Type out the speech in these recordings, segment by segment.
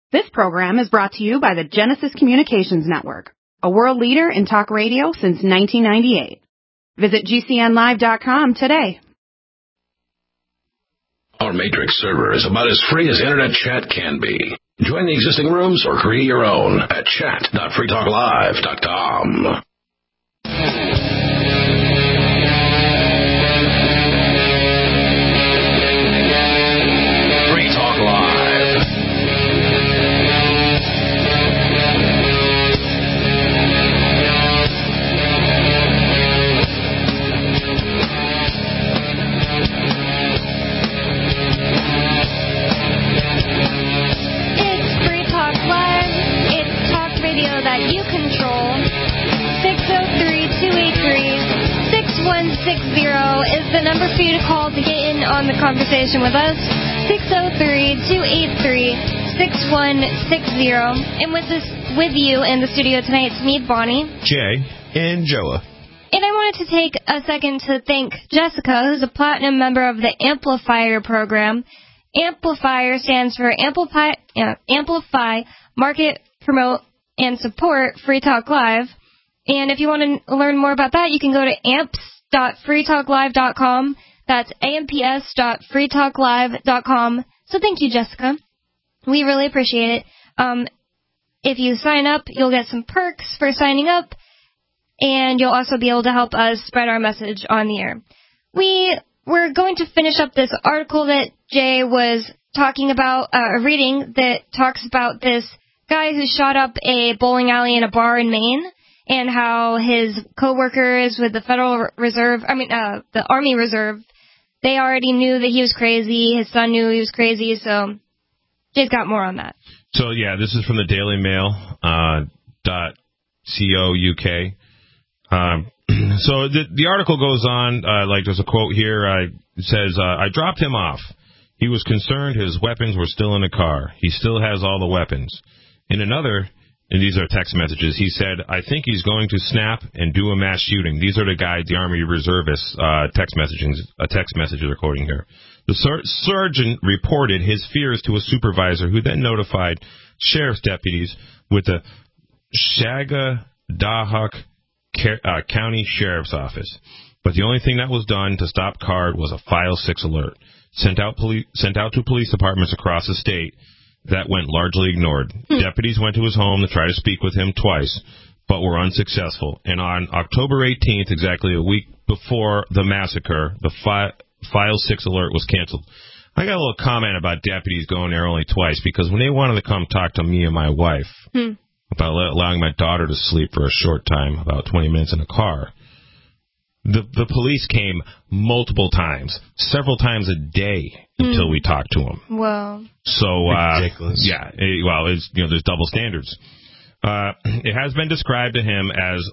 This program is brought to you by the Genesis Communications Network, a world leader in talk radio since 1998. Visit GCNlive.com today. Our Matrix server is about as free as internet chat can be. Join the existing rooms or create your own at chat.freetalklive.com. Free Talk Live. That you control. 603-283-6160 is the number for you to call to get in on the conversation with us. 603-283-6160. And with you in the studio tonight, it's me, Bonnie, Jay, and Joa. And I wanted to take a second to thank Jessica, who's a platinum member of the Amplifier program. Amplifier stands for Amplify, Market, Promote, and support Free Talk Live. And if you want to learn more about that, you can go to amps.freetalklive.com. That's amps.freetalklive.com. So thank you, Jessica. We really appreciate it. If you sign up, you'll get some perks for signing up, and you'll also be able to help us spread our message on the air. We're going to finish up this article that Jay was talking about, reading, that talks about this guy who shot up a bowling alley in a bar in Maine, and how his co-workers with the Federal Reserve, the Army Reserve, they already knew that he was crazy. His son knew he was crazy, so Jay's got more on that. So, yeah, this is from the Daily Mail, .co.uk. So the article goes on, there's a quote here. It says, I dropped him off. He was concerned his weapons were still in the car. He still has all the weapons. In another, and these are text messages, he said, I think he's going to snap and do a mass shooting. These are the guys, the Army reservists, text messages are quoting here. The sergeant reported his fears to a supervisor, who then notified sheriff's deputies with the Shagadahock County Sheriff's Office. But the only thing that was done to stop Card was a File 6 alert, sent out to police departments across the state. That went largely ignored. Deputies went to his home to try to speak with him twice, but were unsuccessful. And on October 18th, exactly a week before the massacre, the File 6 alert was canceled. I got a little comment about deputies going there only twice, because when they wanted to come talk to me and my wife about allowing my daughter to sleep for a short time, about 20 minutes in a car, the police came multiple times, several times a day, until we talked to them. Wow. So, ridiculous. Yeah, there's double standards. It has been described to him as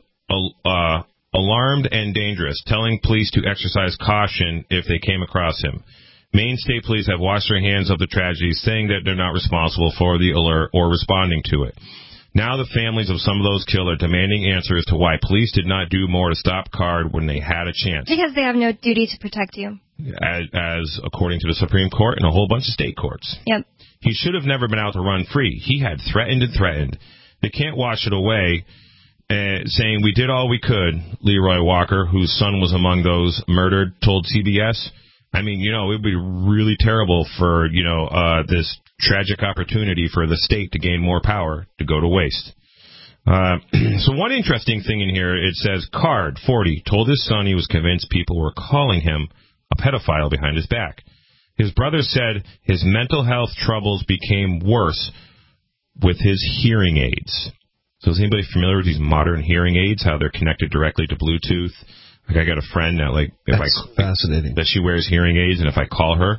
alarmed and dangerous, telling police to exercise caution if they came across him. Maine State Police have washed their hands of the tragedy, saying that they're not responsible for the alert or responding to it. Now the families of some of those killed are demanding answers to why police did not do more to stop Card when they had a chance. Because they have no duty to protect you. As according to the Supreme Court and a whole bunch of state courts. Yep. He should have never been out to run free. He had threatened and threatened. They can't wash it away, saying we did all we could. Leroy Walker, whose son was among those murdered, told CBS. I mean, it would be really terrible for, this tragic opportunity for the state to gain more power to go to waste. So one interesting thing in here, it says, Card, 40, told his son he was convinced people were calling him a pedophile behind his back. His brother said his mental health troubles became worse with his hearing aids. So is anybody familiar with these modern hearing aids, how they're connected directly to Bluetooth? Like, I got a friend that, fascinating. That she wears hearing aids, and if I call her,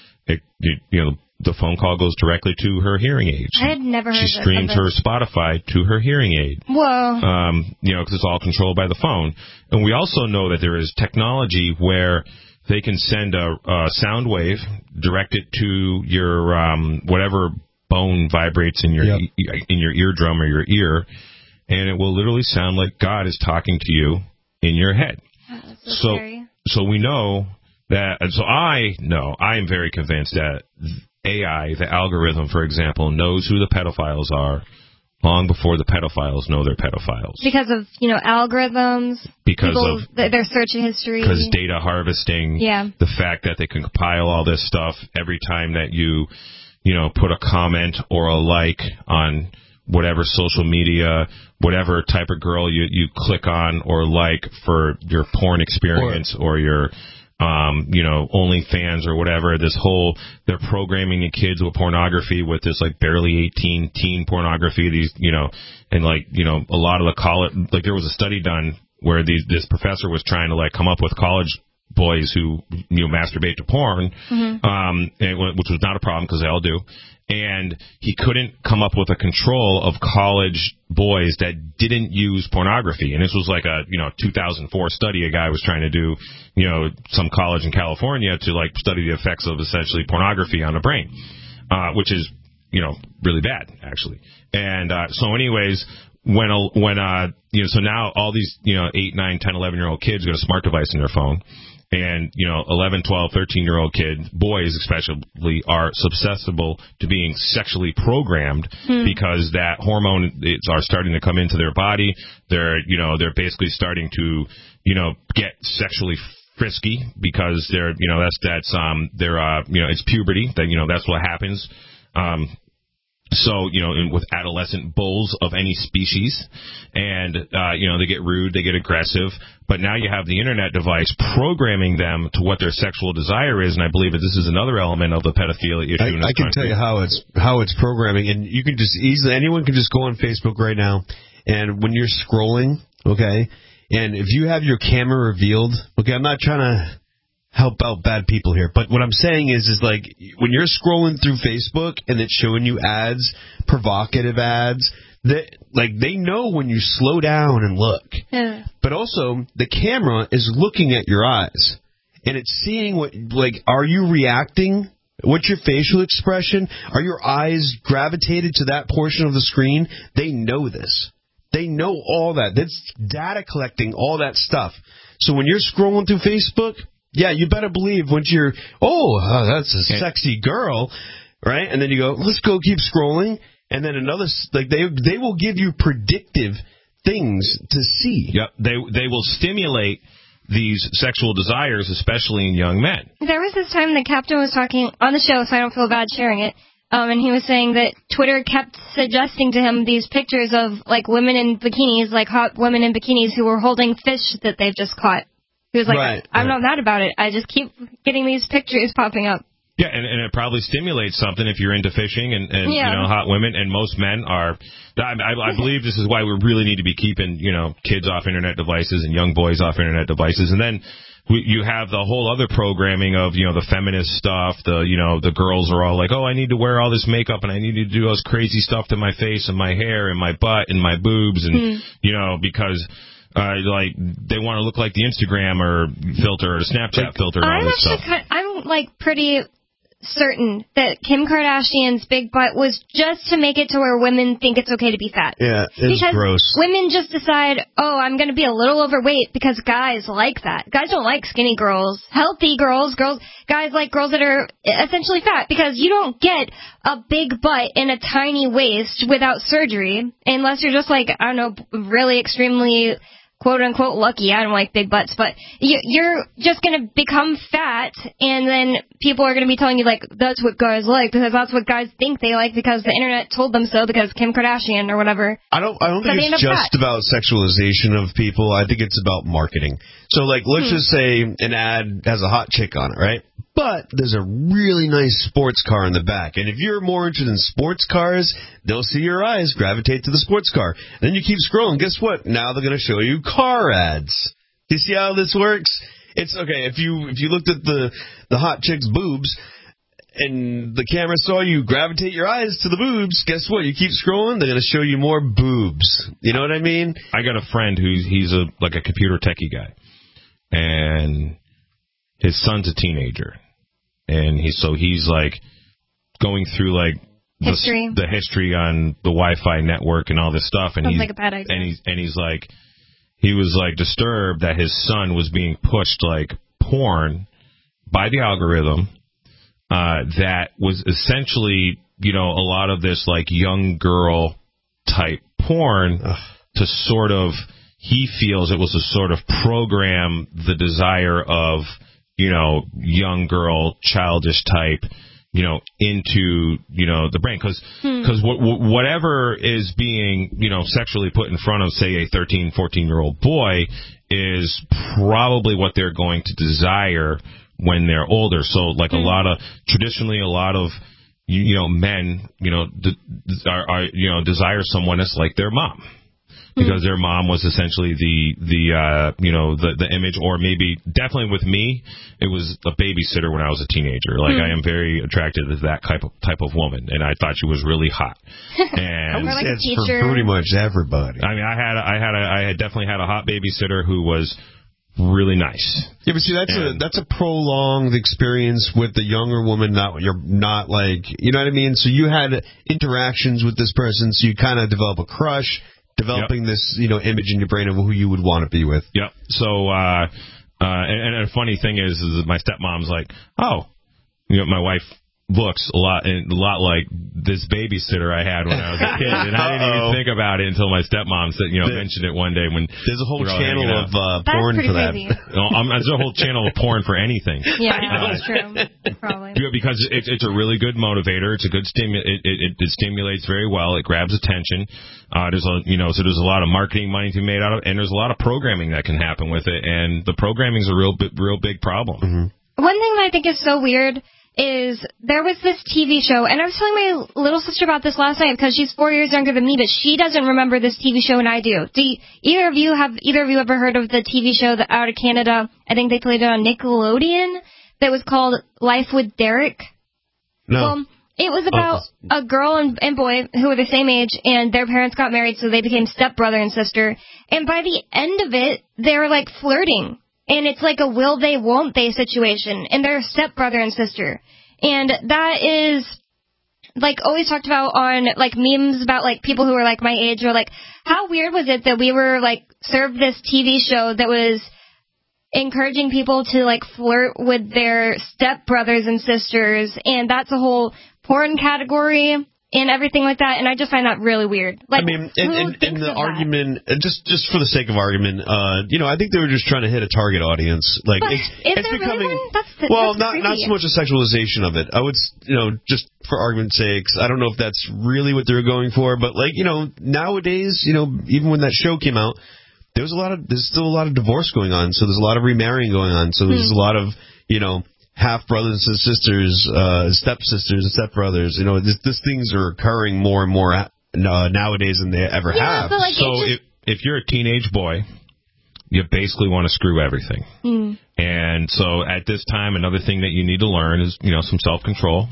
the phone call goes directly to her hearing aids. I had never heard of She streams her Spotify to her hearing aid. Whoa. Because it's all controlled by the phone. And we also know that there is technology where they can send a sound wave, direct it to your whatever bone vibrates in your eardrum or your ear, and it will literally sound like God is talking to you in your head. Oh, that's so scary. So we know that, and so I am very convinced that AI, the algorithm, for example, knows who the pedophiles are long before the pedophiles know they're pedophiles. Because of, algorithms. Because of their search history. Because data harvesting. Yeah. The fact that they can compile all this stuff every time that you put a comment or a like on whatever social media, whatever type of girl you click on or like for your porn experience or your OnlyFans or whatever. They're programming the kids with pornography with this like barely 18 teen pornography. These, and like, a lot of the college, like there was a study done where this professor was trying to like come up with college boys who masturbate to porn, which was not a problem because they all do. And he couldn't come up with a control of college boys that didn't use pornography. And this was like a 2004 study a guy was trying to do, some college in California to like study the effects of essentially pornography on the brain, which is really bad actually. And so anyways, so now all these 8, 9, 10, 11-year-old kids get a smart device in their phone. And, 11, 12, 13-year-old kids, boys especially, are susceptible to being sexually programmed because that hormone are starting to come into their body. They're basically starting to, get sexually frisky because they're, it's puberty. That, that's what happens. So, with adolescent bulls of any species, and, they get rude, they get aggressive, but now you have the internet device programming them to what their sexual desire is, and I believe that this is another element of the pedophilia issue in this I can tell you how it's programming, and you can just anyone can just go on Facebook right now, and when you're scrolling, okay, and if you have your camera revealed, okay, I'm not trying to help out bad people here, but what I'm saying is like when you're scrolling through Facebook and it's showing you ads, provocative ads, they know when you slow down and look. Yeah. But also the camera is looking at your eyes and it's seeing are you reacting? What's your facial expression? Are your eyes gravitated to that portion of the screen? They know this. They know all that. That's data collecting all that stuff. So when you're scrolling through Facebook, yeah, you better believe once you're, that's a sexy girl, right? And then you go, let's go keep scrolling. And then another, they will give you predictive things to see. Yep, they will stimulate these sexual desires, especially in young men. There was this time the captain was talking on the show, so I don't feel bad sharing it. And he was saying that Twitter kept suggesting to him these pictures of, like, women in bikinis, like hot women in bikinis who were holding fish that they've just caught. He was like, I'm not mad about it. I just keep getting these pictures popping up. Yeah, and it probably stimulates something if you're into fishing and hot women, and most men are. I believe this is why we really need to be keeping, kids off internet devices and young boys off internet devices. And then you have the whole other programming of, the feminist stuff. The girls are all like, I need to wear all this makeup and I need to do all this crazy stuff to my face and my hair and my butt and my boobs and, because... they want to look like the Instagram or filter or Snapchat filter and all this stuff. I'm pretty certain that Kim Kardashian's big butt was just to make it to where women think it's okay to be fat. Yeah, it's gross. Women just decide, I'm going to be a little overweight because guys like that. Guys don't like skinny girls. Healthy girls, guys like girls that are essentially fat because you don't get a big butt and a tiny waist without surgery unless you're just really extremely quote-unquote lucky. I don't like big butts, but you're just going to become fat, and then people are going to be telling you, that's what guys like, because that's what guys think they like, because the internet told them so, because Kim Kardashian or whatever. I don't think it's just about sexualization of people. I think it's about marketing. So, let's just say an ad has a hot chick on it, right? But there's a really nice sports car in the back. And if you're more interested in sports cars, they'll see your eyes gravitate to the sports car. Then you keep scrolling. Guess what? Now they're going to show you car ads. Do you see how this works? It's okay. If you looked at the hot chick's boobs and the camera saw you gravitate your eyes to the boobs, guess what? You keep scrolling, they're going to show you more boobs. You know what I mean? I got a friend he's a computer techie guy. And his son's a teenager. And he's going through the history on the Wi-Fi network and all this stuff. And sounds like a bad idea. And he was disturbed that his son was being pushed porn by the algorithm that was essentially, you know, a lot of this like young girl type porn to sort of, he feels it was to sort of program the desire of, you know, young girl, childish type, you know, into, you know, the brain. Because whatever is being, you know, sexually put in front of, say, a 13, 14-year-old boy is probably what they're going to desire when they're older. So, like, traditionally, a lot of, you know, men, you know, desire someone that's like their mom. Because their mom was essentially the image, or maybe definitely with me, it was a babysitter when I was a teenager. Like I am very attracted to that type of woman, and I thought she was really hot. And like a it's teacher. for pretty much everybody. I mean, I had definitely had a hot babysitter who was really nice. Yeah, but see, that's a prolonged experience with the younger woman. You're not like, you know what I mean. So you had interactions with this person, so you kind of develop a crush. Developing this, you know, image in your brain of who you would want to be with. Yep. So, and a funny thing is that my stepmom's like, oh, you know, my wife looks a lot like this babysitter I had when I was a kid, and I didn't even think about it until my stepmom said, you know, mentioned it one day when there's a whole channel of porn for that. There's a whole channel of porn for anything. Yeah, that's true. Probably. Yeah, because it's a really good motivator. It's a good it stimulates very well. It grabs attention. There's a lot of marketing money to be made out of it, and there's a lot of programming that can happen with it. And the programming is a real big problem. Mm-hmm. One thing that I think is so weird is there was this TV show, and I was telling my little sister about this last night because she's 4 years younger than me, but she doesn't remember this TV show, and I do. Either of you ever heard of the TV show that out of Canada? I think they played it on Nickelodeon. That was called Life with Derek. No. Well, it was about a girl and boy who were the same age, and their parents got married, so they became stepbrother and sister. And by the end of it, they were like flirting. And it's like a will they, won't they situation. And they're stepbrother and sister. And that is, like, always talked about on, like, memes about, like, people who are, like, my age or, like, how weird was it that we were, like, served this TV show that was encouraging people to, like, flirt with their stepbrothers and sisters. And that's a whole porn category and everything like that, and I just find that really weird. Like, I mean, in the argument, just for the sake of argument, you know, I think they were just trying to hit a target audience. Like, it's becoming really not so much a sexualization of it. I would, you know, just for argument's sake, I don't know if that's really what they were going for, but like, you know, nowadays, you know, even when that show came out, there's still a lot of divorce going on, so there's a lot of remarrying going on, so there's a lot of, you know, half brothers and sisters, stepsisters and stepbrothers. You know, these things are occurring more and more nowadays than they ever have. But like, so if you're a teenage boy, you basically want to screw everything. And so at this time, another thing that you need to learn is, you know, some self-control,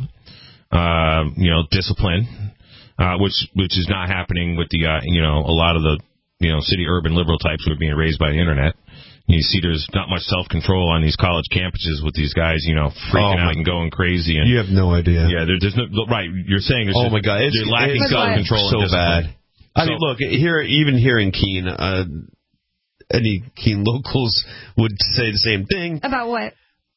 you know, discipline, which is not happening with the, you know, a lot of the, you know, city urban liberal types who are being raised by the internet. You see there's not much self-control on these college campuses with these guys, you know, freaking out and going crazy. And you have no idea. Yeah, there's no, right, you're saying there's my God, they're lacking self-control so and discipline. bad. I mean, look, here in Keene, any Keene locals would say the same thing. About what?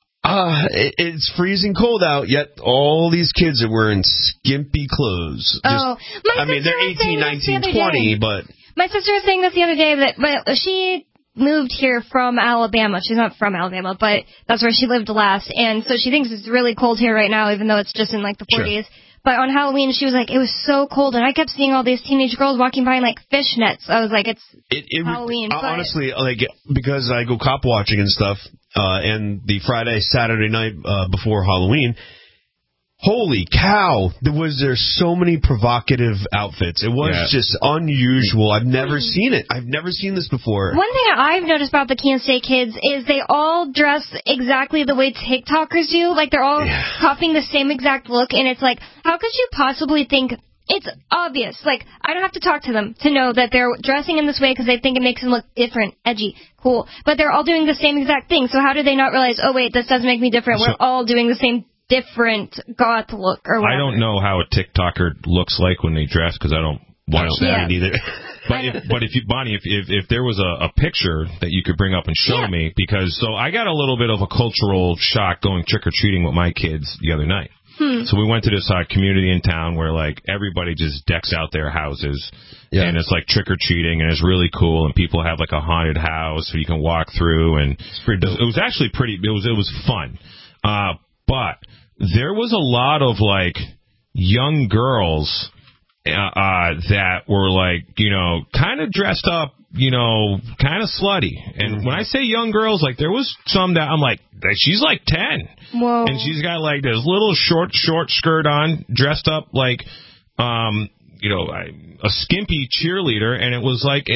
It's freezing cold out, yet all these kids are wearing skimpy clothes. I mean, they're 18, 19, 20, but... My sister was saying this the other day that she moved here from Alabama. She's not from Alabama, but that's where she lived last. And so she thinks it's really cold here right now, even though it's just in like the 40s. Sure. But on Halloween, she was like, it was so cold. And I kept seeing all these teenage girls walking by in like fishnets. I was like, it's Halloween. Honestly, like, because I go cop watching and stuff, and the Friday, Saturday night before Halloween, holy cow, there so many provocative outfits. It was just unusual. I've never seen it. I've never seen this before. One thing I've noticed about the Keene State kids is they all dress exactly the way TikTokers do. Like, they're all copying the same exact look, and it's like, how could you possibly think... It's obvious. Like, I don't have to talk to them to know that they're dressing in this way because they think it makes them look different, edgy, cool. But they're all doing the same exact thing. So how do they not realize, oh, wait, this doesn't make me different. We're all doing the same different goth look or whatever. I don't know how a TikToker looks like when they dress because I don't watch that either. But if you, Bonnie, if there was a picture that you could bring up and show me, because so I got a little bit of a cultural shock going trick or treating with my kids the other night. So we went to this community in town where like everybody just decks out their houses, and it's like trick or treating, and it's really cool. And people have like a haunted house so you can walk through, and it was actually pretty. It was fun, but there was a lot of like young girls that were like, you know, kind of dressed up, you know, kind of slutty. And when I say young girls, like there was some that I'm like, she's like 10. Whoa. And she's got like this little short skirt on, dressed up like, you know, a skimpy cheerleader. And it was like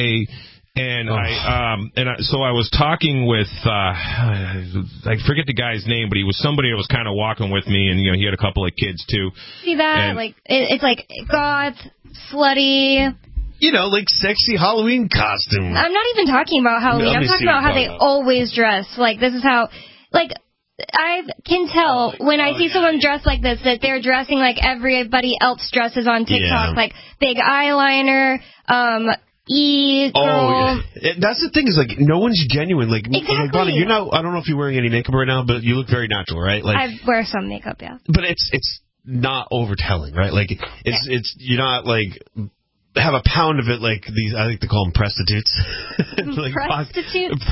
so I was talking with, I forget the guy's name, but he was somebody that was kind of walking with me, and, you know, he had a couple of kids too. See that? And like, it's like goth, slutty. You know, like sexy Halloween costume. I'm not even talking about Halloween. I'm talking about how they always dress. Like, this is how, like, I can tell when I see someone dressed like this that they're dressing like everybody else dresses on TikTok. Like, big eyeliner, girl. That's the thing is, like, no one's genuine. Like, exactly. Like, Bonnie, you're not, I don't know if you're wearing any makeup right now, but you look very natural, right? Like, I wear some makeup, yeah. But it's not overtelling, right? Like, it's you're not, like, have a pound of it like these, I like to call them prostitutes. Like prostitutes?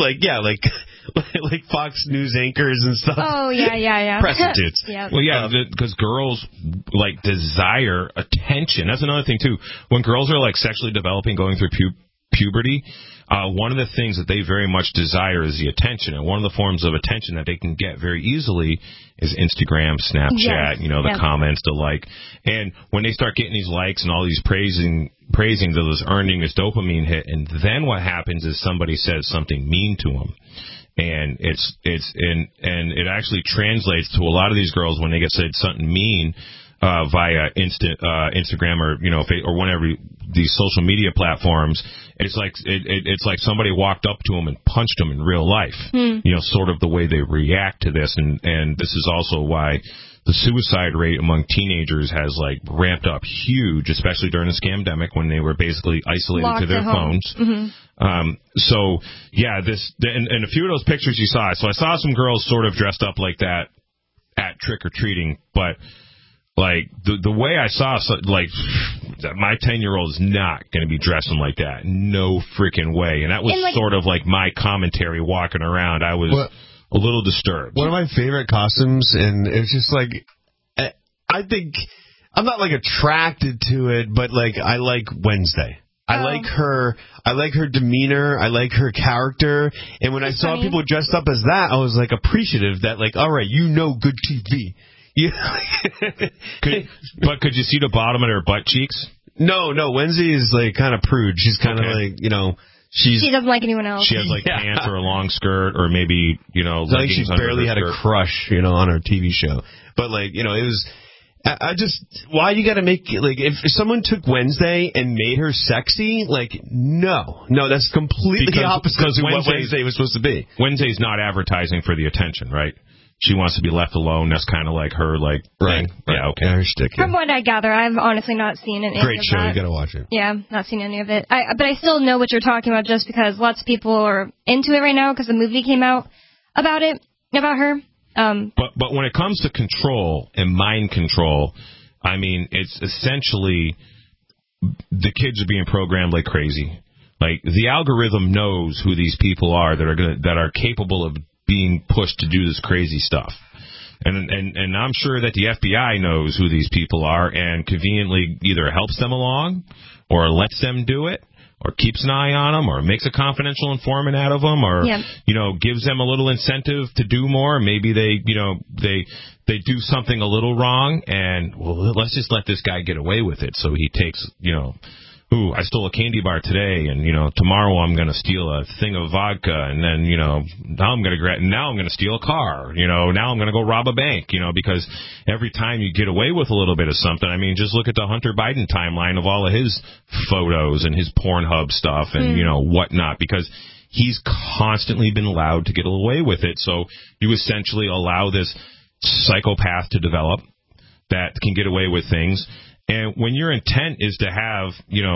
Like Fox News anchors and stuff. Oh, yeah. Prostitutes. Yep. Well, yeah, because girls, like, desire attention. That's another thing, too. When girls are, like, sexually developing, going through puberty, one of the things that they very much desire is the attention. And one of the forms of attention that they can get very easily is Instagram, Snapchat, you know, the comments, the like. And when they start getting these likes and all these praising, those earning this dopamine hit, and then what happens is somebody says something mean to them. And it actually translates to a lot of these girls when they get said something mean via Instagram or, you know, or whenever these social media platforms. It's like somebody walked up to them and punched them in real life. You know, sort of the way they react to this, and this is also why the suicide rate among teenagers has like ramped up huge, especially during the scamdemic when they were basically isolated locked to their phones. So yeah, and a few of those pictures you saw. So I saw some girls sort of dressed up like that at trick or treating, but like the way I saw, like, my 10-year-old is not going to be dressing like that. No freaking way. And that was sort of like my commentary walking around. I was a little disturbed. One of my favorite costumes, and it's just like, I think I'm not like attracted to it, but like I like Wednesday. I like her demeanor. I like her character. And when I saw people dressed up as that, I was like appreciative that, like, all right, you know, good TV. But could you see the bottom of her butt cheeks? No. Wednesday is like kind of prude. She's kind of like, you know, she doesn't like anyone else. She has like pants or a long skirt, or maybe, you know, I think she barely had a crush, you know, on her TV show. But like, you know, it was. I just, why you got to make, like, if someone took Wednesday and made her sexy, like, no, that's completely opposite of what Wednesday was supposed to be. Wednesday's not advertising for the attention, right? She wants to be left alone. That's kind of like her, like, right. Thing. Yeah, okay. Her shtick, From what I gather, I've honestly not seen any Great of show. that. You got to watch it. Yeah, not seen any of it. But I still know what you're talking about just because lots of people are into it right now because the movie came out about her. But when it comes to control and mind control, I mean, it's essentially the kids are being programmed like crazy. Like, the algorithm knows who these people are that are capable of being pushed to do this crazy stuff. And I'm sure that the FBI knows who these people are and conveniently either helps them along or lets them do it, or keeps an eye on them, or makes a confidential informant out of them, or, you know, gives them a little incentive to do more. Maybe they do something a little wrong, and, well, let's just let this guy get away with it. So he takes, you know, I stole a candy bar today, and, you know, tomorrow I'm going to steal a thing of vodka, and then, you know, now I'm going to steal a car, you know, now I'm going to go rob a bank, you know, because every time you get away with a little bit of something, I mean, just look at the Hunter Biden timeline of all of his photos and his Pornhub stuff and, you know, whatnot, because he's constantly been allowed to get away with it. So you essentially allow this psychopath to develop that can get away with things. And when your intent is to have, you know,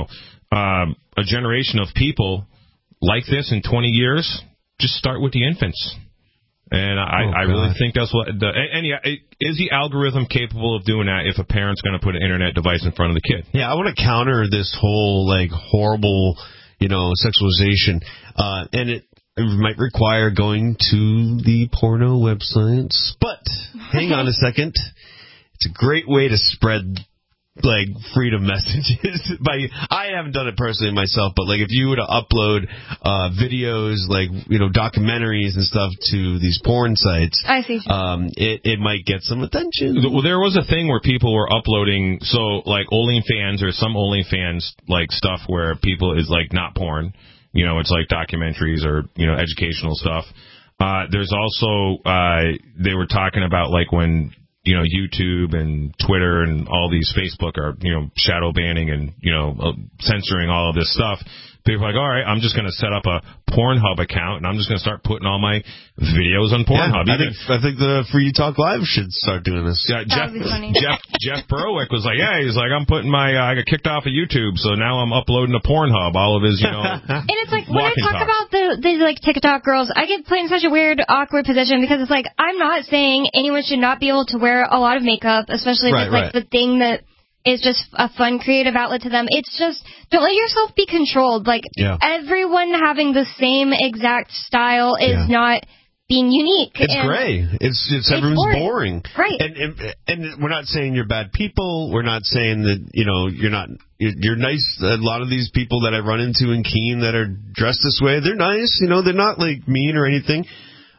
a generation of people like this in 20 years, just start with the infants. And I really think that's what is the algorithm capable of doing that if a parent's going to put an internet device in front of the kid? Yeah, I want to counter this whole horrible, sexualization, and it might require going to the porno websites. But hang on a second, it's a great way to spread freedom messages. I haven't done it personally myself, but if you were to upload videos, documentaries and stuff to these porn sites, I see. It might get some attention. Well, there was a thing where people were uploading, OnlyFans or some OnlyFans stuff where people is not porn. It's documentaries or educational stuff. There's also they were talking about when YouTube and Twitter and all these Facebook are, shadow banning and, censoring all of this stuff. People are like, all right, I'm just going to set up a Pornhub account and I'm just going to start putting all my videos on Pornhub. Yeah, I think the Free Talk Live should start doing this. Yeah, Jeff Berwick was like, he's like, I got kicked off of YouTube, so now I'm uploading to Pornhub all of his, And it's when I talk about the TikTok girls, I get put in such a weird, awkward position because it's I'm not saying anyone should not be able to wear a lot of makeup, especially if it's the thing that is just a fun creative outlet to them. It's just, don't let yourself be controlled. Everyone having the same exact style is not being unique. It's gray. It's everyone's boring. Right. And we're not saying you're bad people. We're not saying that, you're not, you're nice. A lot of these people that I run into in Keene that are dressed this way, they're nice. They're not mean or anything.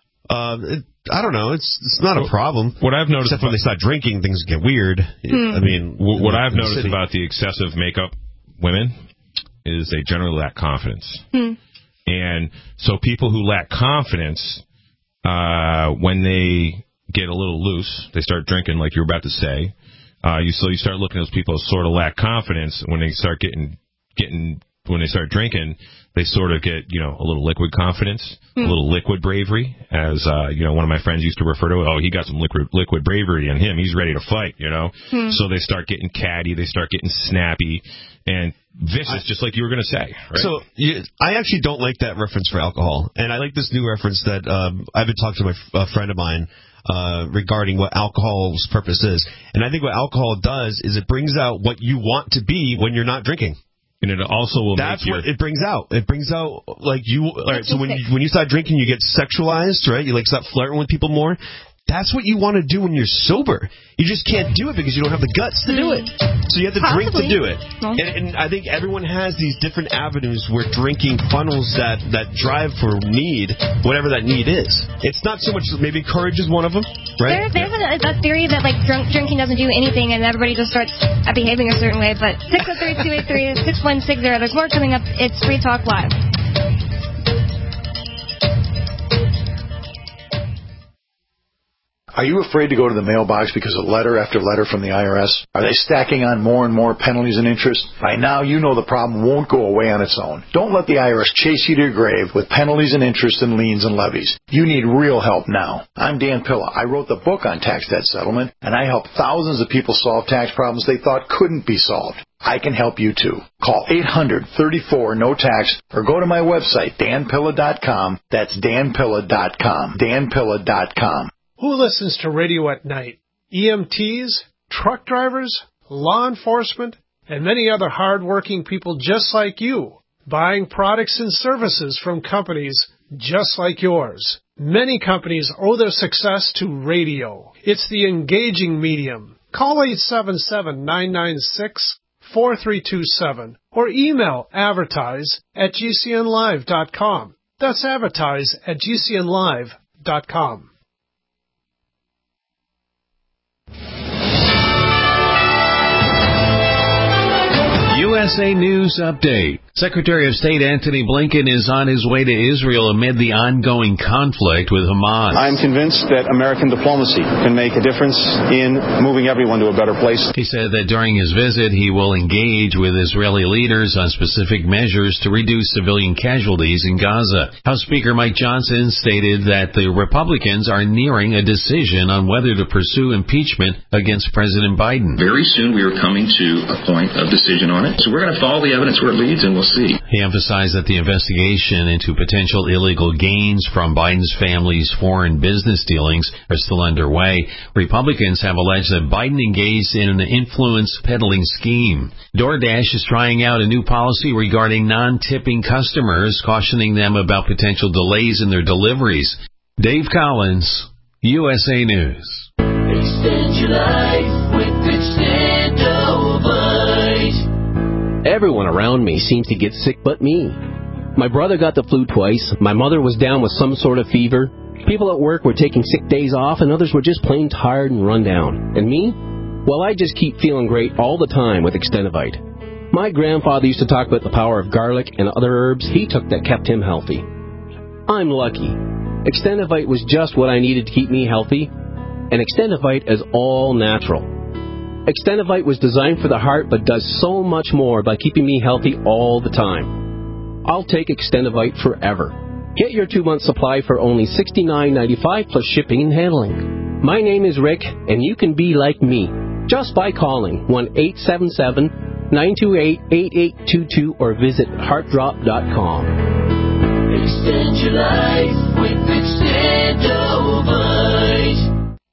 I don't know. It's not a problem. What I've noticed, except when they start drinking, things get weird. I mean, what I've noticed about the excessive makeup women is they generally lack confidence. And so people who lack confidence, when they get a little loose, they start drinking, like you were about to say. So you start looking at those people who sort of lack confidence when they start when they start drinking. They sort of get, a little liquid confidence, a little liquid bravery, as, one of my friends used to refer to it. Oh, he got some liquid bravery in him. He's ready to fight, So they start getting catty. They start getting snappy and vicious, just like you were going to say. Right? So I actually don't like that reference for alcohol. And I like this new reference that I've been talking to a friend of mine regarding what alcohol's purpose is. And I think what alcohol does is it brings out what you want to be when you're not drinking. And it also will That's what it brings out. It brings out, so when you start drinking, you get sexualized, right? You, start flirting with people more. That's what you want to do when you're sober. You just can't do it because you don't have the guts to do it. So you have to drink to do it. And I think everyone has these different avenues where drinking funnels that drive for need, whatever that need is. It's not so much, maybe courage is one of them, right? There's a theory that drinking doesn't do anything and everybody just starts behaving a certain way. But 603-283-6160, there's more coming up. It's Free Talk Live. Are you afraid to go to the mailbox because of letter after letter from the IRS? Are they stacking on more and more penalties and interest? By now, you know the problem won't go away on its own. Don't let the IRS chase you to your grave with penalties and interest and liens and levies. You need real help now. I'm Dan Pilla. I wrote the book on tax debt settlement, and I help thousands of people solve tax problems they thought couldn't be solved. I can help you too. Call 800-34-NO-TAX or go to my website, danpilla.com. That's danpilla.com. danpilla.com. Who listens to radio at night? EMTs, truck drivers, law enforcement, and many other hard-working people just like you, buying products and services from companies just like yours. Many companies owe their success to radio. It's the engaging medium. Call 877-996-4327 or email advertise@gcnlive.com. That's advertise@gcnlive.com. USA News Update. Secretary of State Antony Blinken is on his way to Israel amid the ongoing conflict with Hamas. I'm convinced that American diplomacy can make a difference in moving everyone to a better place. He said that during his visit, he will engage with Israeli leaders on specific measures to reduce civilian casualties in Gaza. House Speaker Mike Johnson stated that the Republicans are nearing a decision on whether to pursue impeachment against President Biden. Very soon we are coming to a point of decision on it. So we're going to follow the evidence where it leads, and we'll see. He emphasized that the investigation into potential illegal gains from Biden's family's foreign business dealings are still underway. Republicans have alleged that Biden engaged in an influence peddling scheme. DoorDash is trying out a new policy regarding non-tipping customers, cautioning them about potential delays in their deliveries. Dave Collins, USA News. Extend your life with Extendovite. Everyone around me seems to get sick but me. My brother got the flu twice. My mother was down with some sort of fever. People at work were taking sick days off, and others were just plain tired and run down. And me? Well, I just keep feeling great all the time with Extendovite. My grandfather used to talk about the power of garlic and other herbs he took that kept him healthy. I'm lucky. Extendovite was just what I needed to keep me healthy, and Extendovite is all natural. Extendovite was designed for the heart but does so much more by keeping me healthy all the time. I'll take Extendovite forever. Get your 2-month supply for only $69.95 plus shipping and handling. My name is Rick, and you can be like me just by calling 1-877-928-8822 or visit heartdrop.com. Extend your life with Extendovite.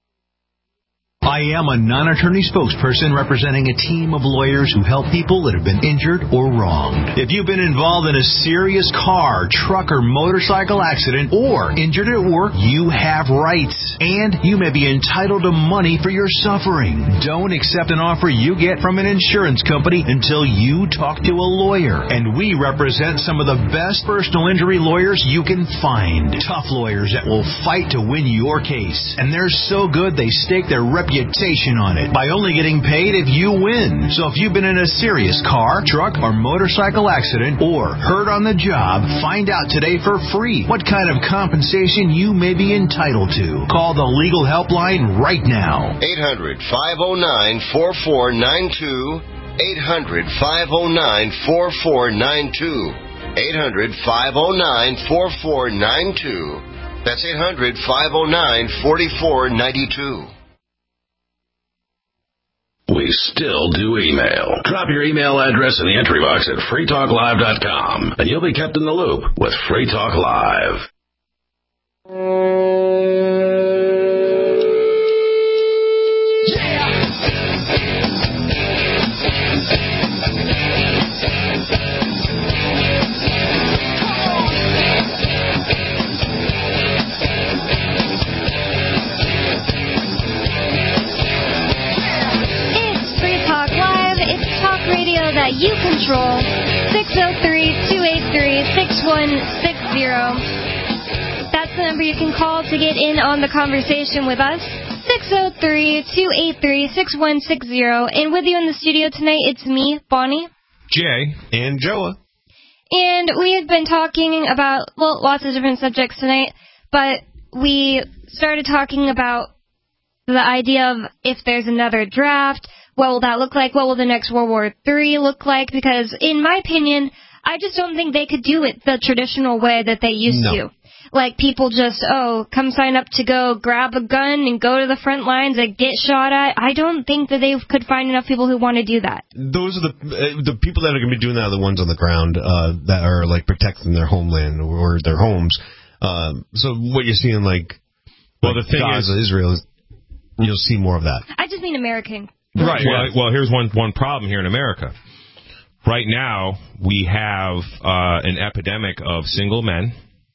I am a non-attorney spokesperson representing a team of lawyers who help people that have been injured or wronged. If you've been involved in a serious car, truck, or motorcycle accident or injured at work, you have rights, and you may be entitled to money for your suffering. Don't accept an offer you get from an insurance company until you talk to a lawyer. And we represent some of the best personal injury lawyers you can find. Tough lawyers that will fight to win your case. And they're so good they stake their reputation on it by only getting paid if you win. So if you've been in a serious car, truck, or motorcycle accident or hurt on the job, find out today for free what kind of compensation you may be entitled to. Call the legal helpline right now. 800-509-4492. 800-509-4492. 800-509-4492. That's 800-509-4492. We still do email. Drop your email address in the entry box at freetalklive.com, and you'll be kept in the loop with Free Talk Live. That you control. 603-283-6160. That's the number you can call to get in on the conversation with us. 603-283-6160. And with you in the studio tonight, it's me, Bonnie, Jay, and Joa. And we had been talking about, well, lots of different subjects tonight, but we started talking about the idea of if there's another draft, what will that look like? What will the next World War III look like? Because, in my opinion, I just don't think they could do it the traditional way that they used to. Like, people just, come sign up to go grab a gun and go to the front lines and get shot at. I don't think that they could find enough people who want to do that. Those are the people that are going to be doing that are the ones on the ground that are, like, protecting their homeland or their homes. So what you're seeing, like the thing Gaza, Israel, you'll see more of that. I just mean American. Right. Well, here's one problem here in America. Right now, we have an epidemic of single men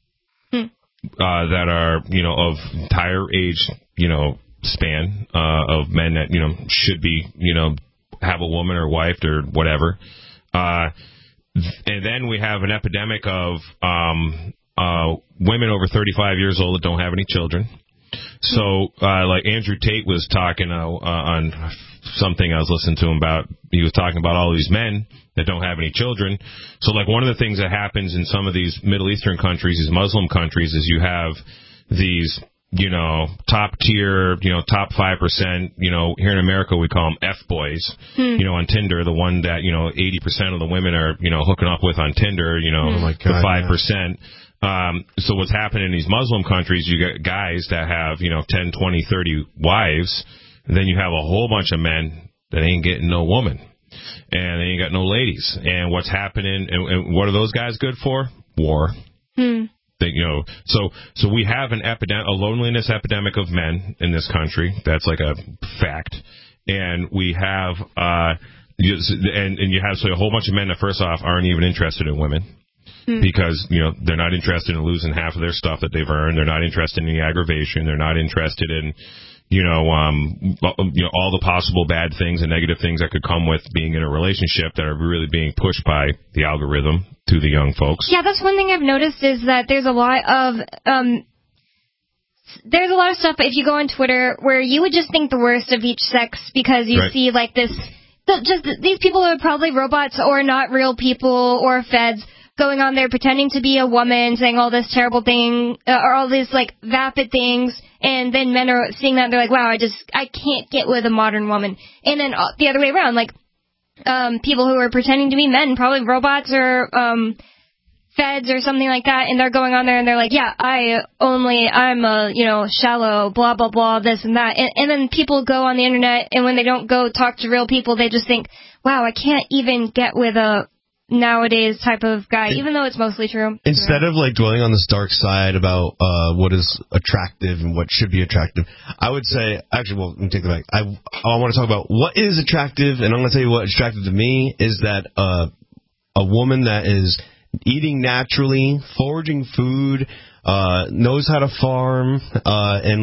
that are, of entire age, span of men that, should be, have a woman or wife or whatever. And then we have an epidemic of women over 35 years old that don't have any children. So, like Andrew Tate was talking on something I was listening to him about. He was talking about all these men that don't have any children. So, like, one of the things that happens in some of these Middle Eastern countries, these Muslim countries, is you have these, top tier, top 5%, here in America we call them F-boys, on Tinder, the one that, 80% of the women are, hooking up with on Tinder, the 5%. So what's happening in these Muslim countries, you get guys that have, 10, 20, 30 wives, and then you have a whole bunch of men that ain't getting no woman. and they ain't got no ladies. And what's happening? And what are those guys good for? War. They, so we have a loneliness epidemic of men in this country. That's like a fact. And we have and you have a whole bunch of men that first off aren't even interested in women. Because, they're not interested in losing half of their stuff that they've earned. They're not interested in the aggravation. They're not interested in, all the possible bad things and negative things that could come with being in a relationship that are really being pushed by the algorithm to the young folks. Yeah, that's one thing I've noticed is that there's a lot of stuff if you go on Twitter where you would just think the worst of each sex because you see like this, these people are probably robots or not real people or feds going on there pretending to be a woman, saying all this terrible thing, or all these, like, vapid things, and then men are seeing that, and they're like, wow, I can't get with a modern woman. And then the other way around, like, people who are pretending to be men, probably robots or feds or something like that, and they're going on there, and they're like, yeah, I'm a, shallow, blah, blah, blah, this and that. And then people go on the internet, and when they don't go talk to real people, they just think, wow, I can't even get with a nowadays type of guy, even though it's mostly true. Instead of like dwelling on this dark side about what is attractive and what should be attractive, I would say, actually, let me take that back. I want to talk about what is attractive, and I'm going to tell you what is attractive to me is that a woman that is eating naturally, foraging food, knows how to farm, and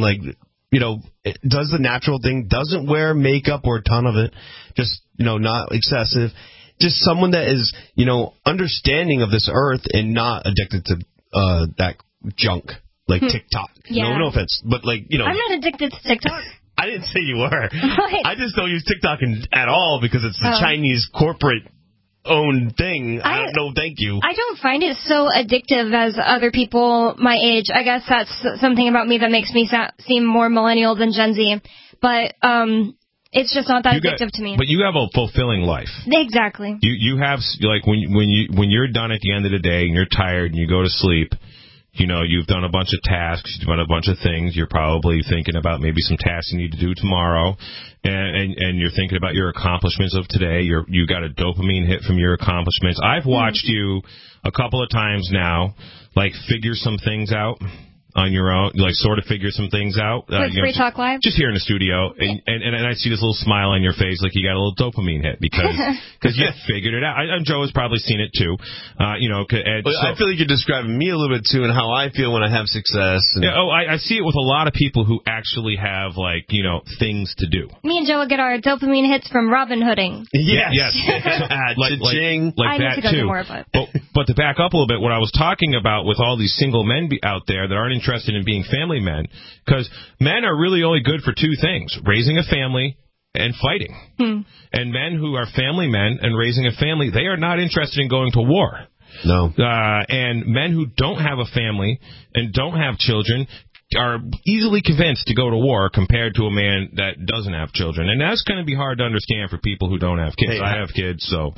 does the natural thing, doesn't wear makeup or a ton of it, just, not excessive. Just someone that is, understanding of this earth and not addicted to that junk, like TikTok. Yeah. No offense, but I'm not addicted to TikTok. I didn't say you were. I just don't use TikTok at all because it's the Chinese corporate-owned thing. No, thank you. I don't find it so addictive as other people my age. I guess that's something about me that makes me seem more millennial than Gen Z. But, it's just not that addictive to me. But you have a fulfilling life. Exactly. You have, like, when you're done at the end of the day and you're tired and you go to sleep, you've done a bunch of tasks, you've done a bunch of things. You're probably thinking about maybe some tasks you need to do tomorrow, and you're thinking about your accomplishments of today. You got a dopamine hit from your accomplishments. I've watched you a couple of times now, like, figure some things out on your own, like sort of figure some things out. With Free Talk Live? Just here in the studio, and I see this little smile on your face like you got a little dopamine hit because you figured it out. Joe has probably seen it too. I feel like you're describing me a little bit too and how I feel when I have success. I see it with a lot of people who actually have things to do. Me and Joe will get our dopamine hits from Robin Hooding. Yes. like I that need to go too. More, but to back up a little bit, what I was talking about with all these single men out there that aren't interested in being family men, because men are really only good for two things: raising a family and fighting. And men who are family men and raising a family, they are not interested in going to war. No. And men who don't have a family and don't have children are easily convinced to go to war compared to a man that doesn't have children. And that's going to be hard to understand for people who don't have kids. I have kids, so,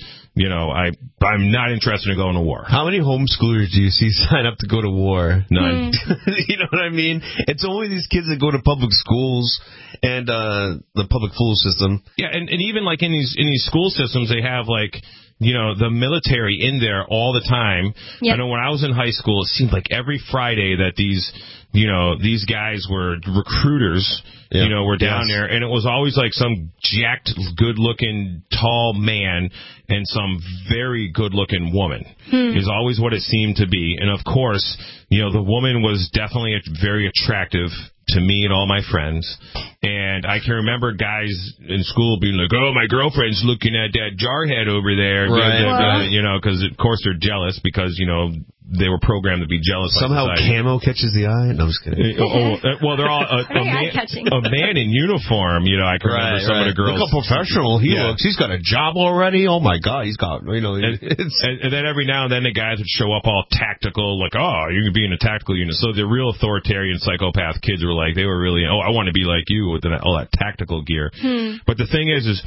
I'm not interested in going to war. How many homeschoolers do you see sign up to go to war? None. You know what I mean? It's only these kids that go to public schools and the public school system. Yeah, and even like in these school systems, they have the military in there all the time. Yep. I know when I was in high school, it seemed like every Friday that these guys were recruiters, were down there, and it was always like some jacked, good-looking, tall man and some very good-looking woman is always what it seemed to be. And, of course, the woman was definitely very attractive to me and all my friends. And I can remember guys in school being like, oh, my girlfriend's looking at that jarhead over there. Right. Because, of course, they're jealous because, they were programmed to be jealous. Somehow camo catches the eye? No, I'm just kidding. Well, they're all a man in uniform. I can remember some of the girls. Look how professional he looks. He's got a job already. Oh, my God. He's got, and then every now and then the guys would show up all tactical, like, oh, you can be in a tactical unit. So the real authoritarian psychopath kids were like, they were really, I want to be like you with all that tactical gear. But the thing is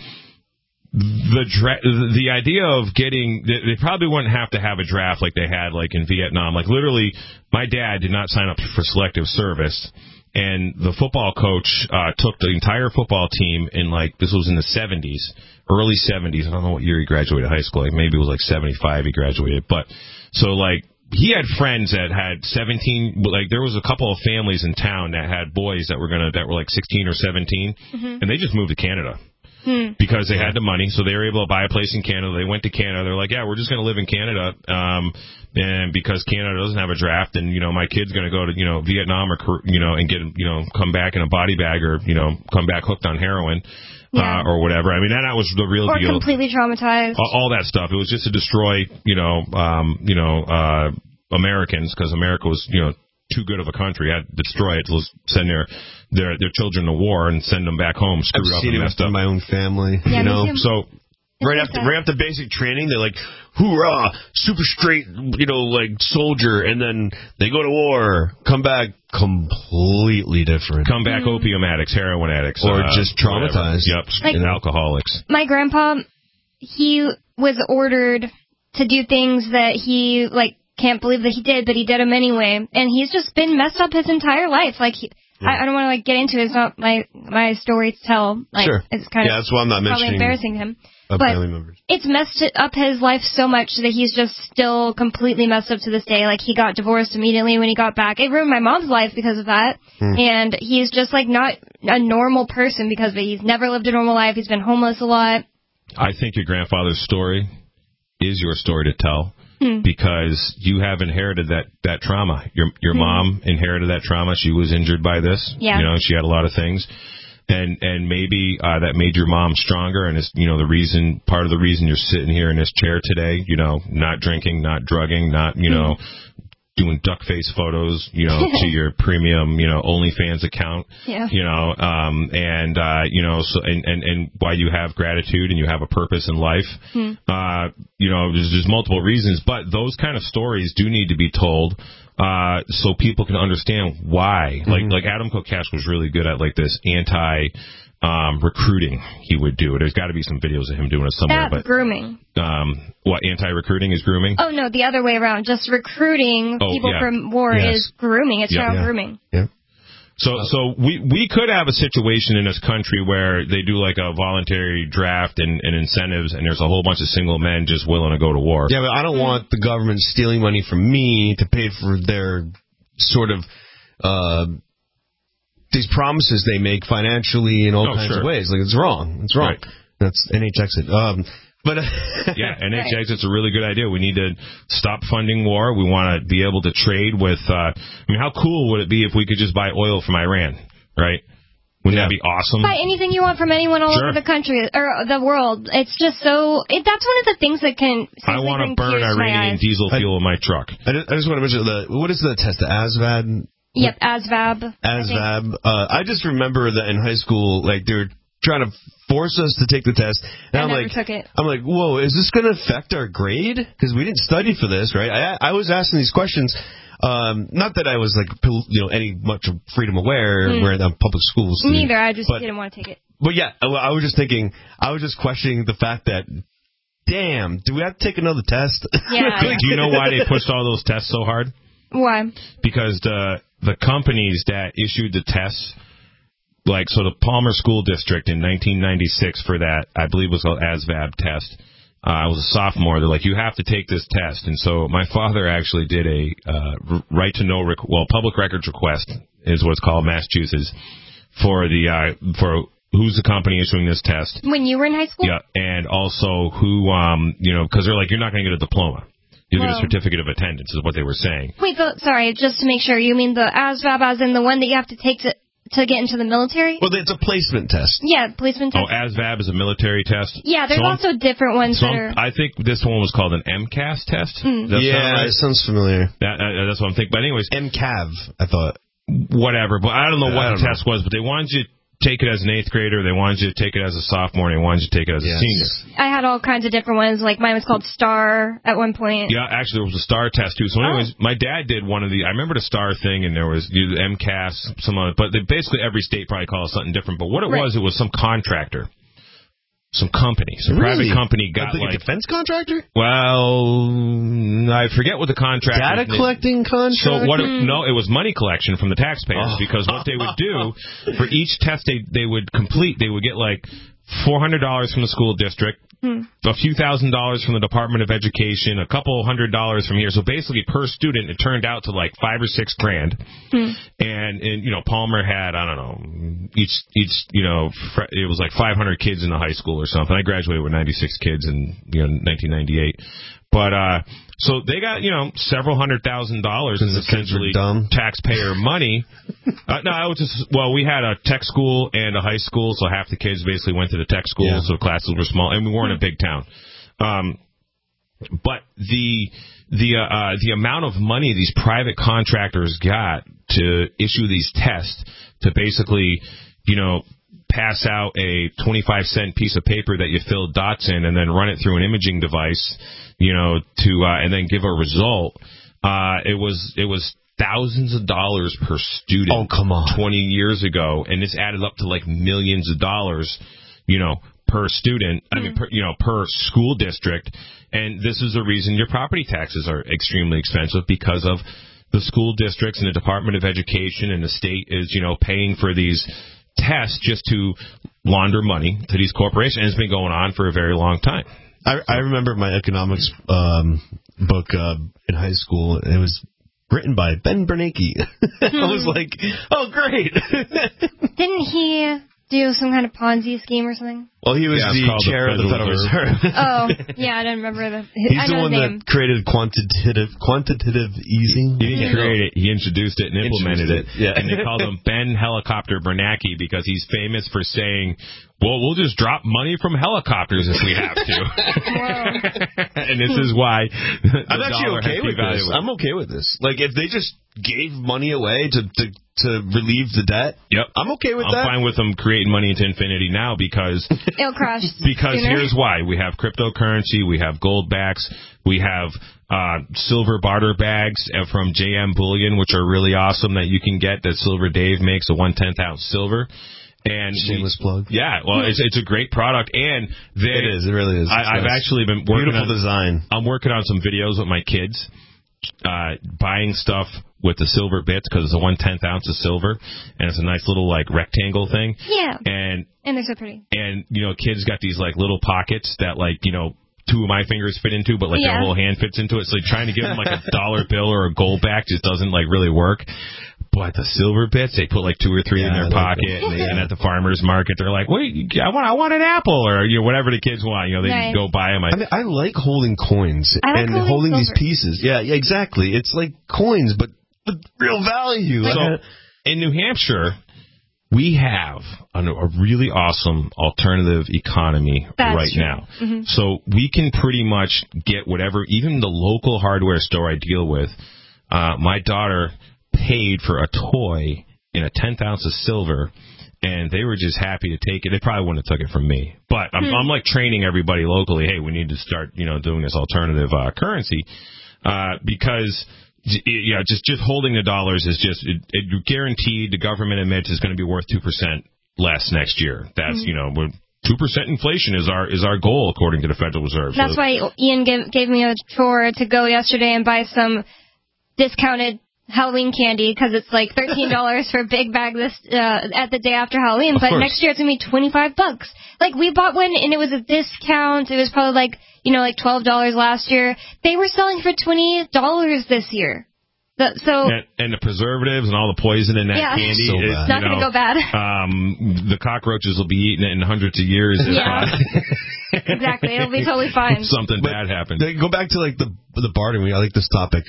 the idea of getting, they probably wouldn't have to have a draft like they had like in Vietnam. Like literally, my dad did not sign up for selective service, and the football coach took the entire football team in this was in the 70s, early 70s. I don't know what year he graduated high school. Maybe it was 75 he graduated. But so he had friends that had 17. There was a couple of families in town that had boys that were 16 or 17, and they just moved to Canada. Because they had the money, so they were able to buy a place in Canada. They went to Canada. They're like, yeah, we're just going to live in Canada, and because Canada doesn't have a draft, and my kid's going to go to Vietnam or and get come back in a body bag or come back hooked on heroin or whatever. I mean, that was the real deal. Or completely traumatized. All that stuff. It was just to destroy Americans, because America was too good of a country. Had to destroy it to send their children to war and send them back home screwed up and messed up. My own family, So right after basic training, they're like, hoorah, super straight, soldier, and then they go to war, come back completely different. Come back opium addicts, heroin addicts, or just traumatized. Yep, and alcoholics. My grandpa, he was ordered to do things that he can't believe that he did, but he did them anyway, and he's just been messed up his entire life. I don't want to get into it. It's not my story to tell. Sure. It's kind of that's why I'm not probably mentioning embarrassing him. But family members. It's messed up his life so much that he's just still completely messed up to this day. He got divorced immediately when he got back. It ruined my mom's life because of that. And he's just not a normal person because of it. He's never lived a normal life. He's been homeless a lot. I think your grandfather's story is your story to tell. Because you have inherited that trauma. Your mom inherited that trauma. She was injured by this. Yeah. She had a lot of things. And maybe that made your mom stronger, and it's part of the reason you're sitting here in this chair today, not drinking, not drugging, not doing duck face photos, to your premium, OnlyFans account. Yeah. And why you have gratitude and you have a purpose in life. There's multiple reasons, but those kind of stories do need to be told, so people can understand why. Like Adam Kokesh was really good at this recruiting he would do. There's got to be some videos of him doing it somewhere. That's grooming. What, anti-recruiting is grooming? Oh, no, the other way around. Just recruiting people from war is grooming. It's child grooming. Yeah. So we could have a situation in this country where they do a voluntary draft and incentives, and there's a whole bunch of single men just willing to go to war. Yeah, but I don't want the government stealing money from me to pay for their sort of these promises they make financially in all kinds of ways. It's wrong. It's wrong. Right. That's NH Exit. NH Exit's a really good idea. We need to stop funding war. We want to be able to trade with. How cool would it be if we could just buy oil from Iran, right? Wouldn't that be awesome? Buy anything you want from anyone all over the country or the world. It's just so. That's one of the things that can. I want to burn Iranian diesel fuel in my truck. I just want to mention what is the test? The ASVAB. Yep, ASVAB. ASVAB. I just remember that in high school, they were trying to force us to take the test. And I never took it. I'm like, whoa, is this going to affect our grade? Because we didn't study for this, right? I was asking these questions. Not that I was any much freedom aware where the public schools. Neither. I just didn't want to take it. But yeah, I was just thinking. I was just questioning the fact that. Damn, do we have to take another test? Yeah. Do you know why they pushed all those tests so hard? Why? Because the companies that issued the tests, the Palmer School District in 1996 for that, I believe it was called ASVAB test. I was a sophomore. They're like, you have to take this test. And so my father actually did a public records request is what it's called, Massachusetts, for who's the company issuing this test. When you were in high school? Yeah, and also who, because they're like, you're not going to get a diploma. You'll get a certificate of attendance, is what they were saying. Wait, sorry, just to make sure, you mean the ASVAB as in the one that you have to take to get into the military? Well, it's a placement test. Yeah, placement test. Oh, ASVAB is a military test? Yeah, there's also different ones that are... I think this one was called an MCAS test. It sounds familiar. That's what I'm thinking. But anyways... MCAV, I thought. Whatever, but I don't know what the test was, but they wanted you to take it as an 8th grader, they wanted you to take it as a sophomore, and they wanted you to take it as a senior. I had all kinds of different ones, mine was called STAR at one point. Yeah, actually there was a STAR test too. So anyways, my dad did one of I remember the STAR thing, and there was the MCAS, some other, but basically every state probably calls it something different, but what it was some contractor some company, some private company got like a defense contractor. Well, I forget what the contract. Data collecting contract. So what? No, it was money collection from the taxpayers because what they would do for each test they would complete, they would get like $400 from the school district, a few $1,000s from the Department of Education, a couple $100 from here. So basically, per student, it turned out to like $5,000 or $6,000. And you know, Palmer had, I don't know, each you know, it was like 500 kids in the high school or something. I graduated with 96 kids in 1998. But so they got, you know, several $100,000 in essentially taxpayer money. No, I was just, well, we had a tech school and a high school, so half the kids basically went to the tech school, so classes were small, and we weren't a big town. But the amount of money these private contractors got to issue these tests to basically, you know, pass out a 25-cent piece of paper that you fill dots in and then run it through an imaging device, you know, to and then give a result. It was thousands of dollars per student. Oh, come on. 20 years ago, and this added up to like millions of dollars, you know, per student. I mean, per school district. And this is the reason your property taxes are extremely expensive, because of the school districts and the Department of Education, and the state is, you know, paying for these tests just to launder money to these corporations. And it's been going on for a very long time. I remember my economics book in high school. It was written by Ben Bernanke. I was like, oh, great. Didn't he do some kind of Ponzi scheme or something? Well, he was the chair of the Federal Reserve. Oh, yeah, I don't remember the. He's the one that created quantitative easing. He didn't create it; he introduced it and implemented it. Yeah. And they called him Ben Helicopter Bernanke because he's famous for saying, "Well, we'll just drop money from helicopters if we have to." And this is why I'm actually okay with this. I'm okay with this. Like, if they just gave money away to relieve the debt, I'm okay with that. I'm fine with them creating money into infinity now, because it'll crash. Because here's why: we have cryptocurrency, we have gold backs, we have silver barter bags from JM Bullion, which are really awesome that you can get. That Silver Dave makes, a 1/10 ounce silver. And shameless plug. Yeah, well, it's a great product, and it really is. I've actually been working beautiful design. I'm working on some videos with my kids, buying stuff with the silver bits, because it's a 1/10 ounce of silver, and it's a nice little like rectangle thing. Yeah. And they're so pretty. And you know, kids got these like little pockets that, like, you know, 2 of my fingers fit into, but like their whole hand fits into it. So like, trying to give them like a dollar bill or a gold back just doesn't like really work. But the silver bits, they put like 2 or 3 in their pocket, and at the farmer's market, they're like, "Wait, I want an apple," or, you know, whatever the kids want. You know, they go buy them. I mean, I like holding coins and holding these pieces. Yeah, exactly. It's like coins, but with real value. So in New Hampshire, we have a really awesome alternative economy now. Mm-hmm. So we can pretty much get whatever, even the local hardware store I deal with. My daughter paid for a toy in a 10th ounce of silver, and they were just happy to take it. They probably wouldn't have took it from me, but I'm like training everybody locally. Hey, we need to start, you know, doing this alternative currency, because just holding the dollars is just it guaranteed. The government admits is going to be worth 2% less next year. That's 2% inflation is our goal according to the Federal Reserve. That's why Ian gave me a chore to go yesterday and buy some discounted Halloween candy, because it's like $13 for a big bag at the day after Halloween. But next year it's gonna be $25. Like, we bought one and it was a discount. It was probably like $12 last year. They were selling for $20 this year. And the preservatives and all the poison in that candy is not going to go bad. The cockroaches will be eating it in hundreds of years. Exactly. It'll be totally fine. Something bad happened. Go back to like the bartering. I like this topic.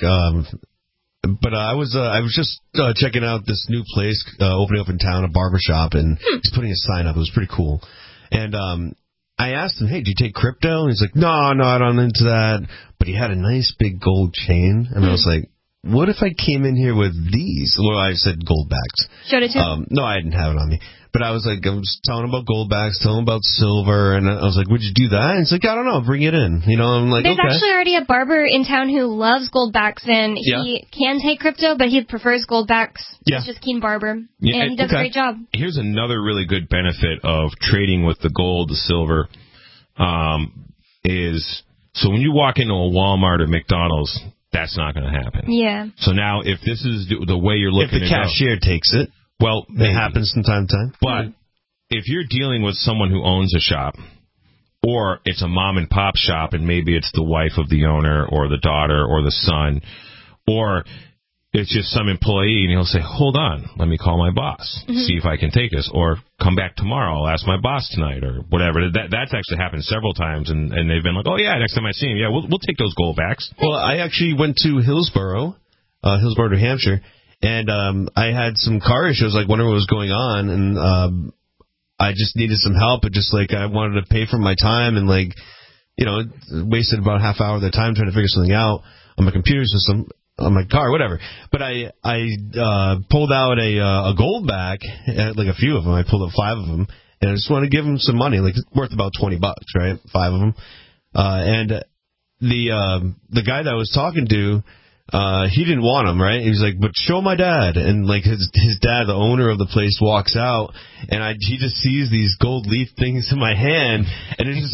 But I was just checking out this new place opening up in town, a barbershop, and he's putting a sign up. It was pretty cool. And I asked him, "Hey, do you take crypto?" And he's like, "No, I don't into that." But he had a nice big gold chain, and I was like, "What if I came in here with these?" Well, I said gold backs. Showed it to him? No, I didn't have it on me. But I was like, I was telling him about gold backs, telling him about silver, and I was like, "Would you do that?" And he's like, "I don't know, bring it in." You know, I'm like, There's actually already a barber in town who loves gold backs, and he can take crypto, but he prefers gold backs. He's just keen barber, and he does a great job. Here's another really good benefit of trading with the gold, the silver. is so when you walk into a Walmart or McDonald's, that's not going to happen. Yeah. So now, if this is the way you're looking if the cashier takes it, well, it happens from time to time. But if you're dealing with someone who owns a shop, or it's a mom and pop shop, and maybe it's the wife of the owner, or the daughter, or the son, or it's just some employee, and he'll say, hold on, let me call my boss, see if I can take this, or come back tomorrow, I'll ask my boss tonight, or whatever. That's actually happened several times, and they've been like, oh, yeah, next time I see him, yeah, we'll take those Goldbacks. Well, I actually went to Hillsborough, New Hampshire, and I had some car issues, like whatever was going on, and I just needed some help. It just, like, I wanted to pay for my time, and, like, you know, wasted about a half hour of the time trying to figure something out on my computer system, on my car, whatever. But I pulled out a Goldback, like a few of them. I pulled up 5 of them, and I just wanted to give them some money, like it's worth about $20, right? 5 of them. And the guy that I was talking to, he didn't want them, right? He was like, but show my dad. And like his dad, the owner of the place, walks out, and he just sees these gold leaf things in my hand, and it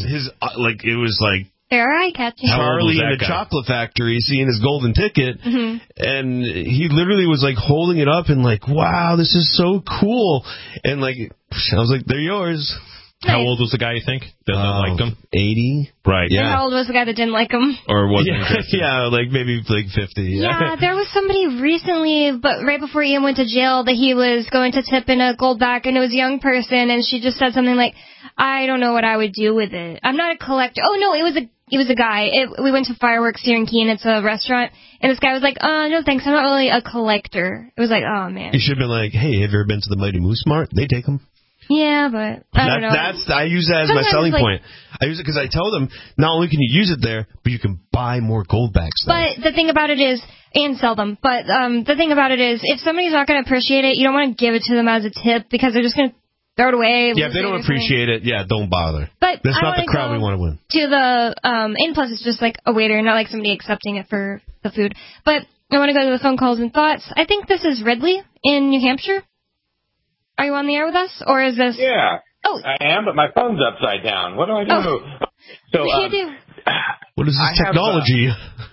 was like they're eye-catching. Charlie in the Chocolate Factory seeing his golden ticket, and he literally was like holding it up and like, wow, this is so cool. And like, I was like, they're yours. How old was the guy, you think, that liked them? 80. Right. Yeah. And how old was the guy that didn't like him? Or wasn't interested? Yeah, like maybe like 50. Yeah, there was somebody recently, but right before Ian went to jail, that he was going to tip in a Goldback, and it was a young person, and she just said something like, I don't know what I would do with it. I'm not a collector. Oh, no, it was a guy. We went to Fireworks here in Keene. It's a restaurant. And this guy was like, no, thanks. I'm not really a collector. It was like, oh, man. You should have been like, hey, have you ever been to the Mighty Moose Mart? They take them. Yeah, but I don't know. I use that as my selling point. I use it because I tell them, not only can you use it there, but you can buy more Goldbacks there. But the thing about it is, and sell them, but the thing about it is, if somebody's not going to appreciate it, you don't want to give it to them as a tip, because they're just going to throw it away. Yeah, if they don't appreciate it, don't bother. But that's not the crowd we want to win. To the, and plus it's just like a waiter, not like somebody accepting it for the food. But I want to go to the phone calls and thoughts. I think this is Ridley in New Hampshire. Are you on the air with us, or is this? Yeah. Oh, I am, but my phone's upside down. What do I do? Oh. So, what do you do? What is this technology?